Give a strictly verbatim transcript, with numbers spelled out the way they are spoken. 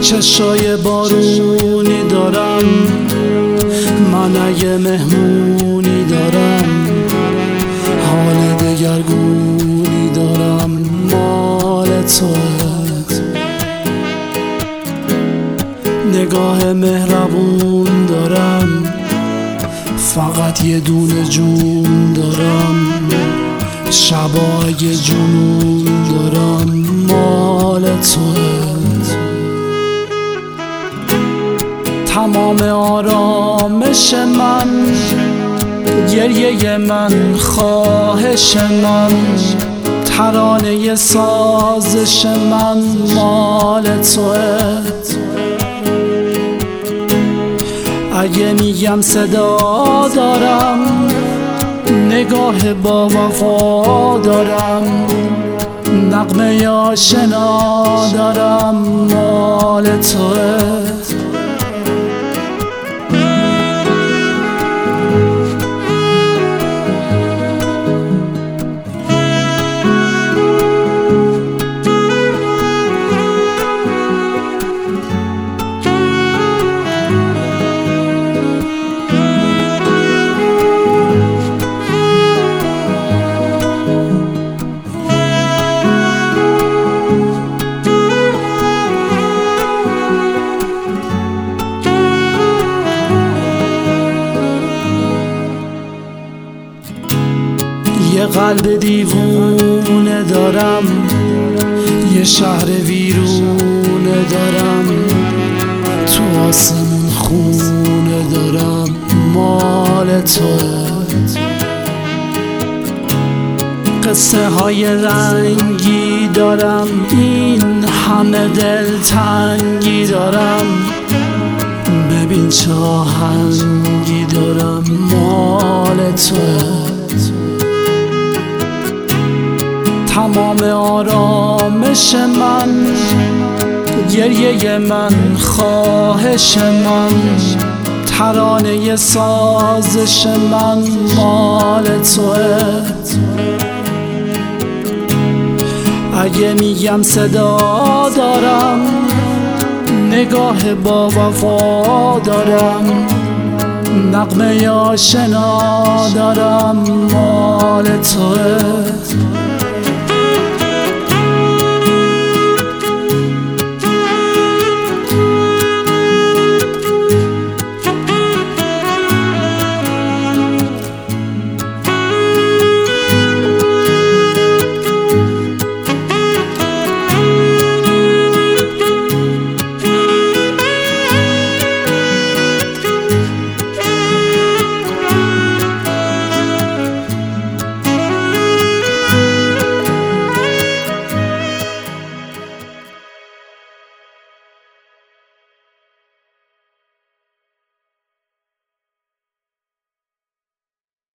چشای بارونی دارم من، اگه مهمونی دارم حال دگرگونی دارم مال توه. نگاه مهربون دارم، فقط یه دونه جون دارم، شبا اگه جنون دارم مال توه. تمام آرامش من، گریه من، خواهش من، ترانه سازش من مال توه. اگه میگم صدا دارم، نگاه با وفا دارم، نغمه آشنا دارم مال توه. یه قلب دیوونه دارم، یه شهر ویرونه دارم، تو آسمون خونه دارم مال توه. قصه های رنگی دارم، این همه دلتنگی دارم، ببین چه آهنگی دارم مال توه. تمام آرامش من، گریه من، خواهش من، ترانه سازش من مال توه. اگه میگم صدا دارم، نگاه با وفا دارم، نغمه آشنا دارم مال توه.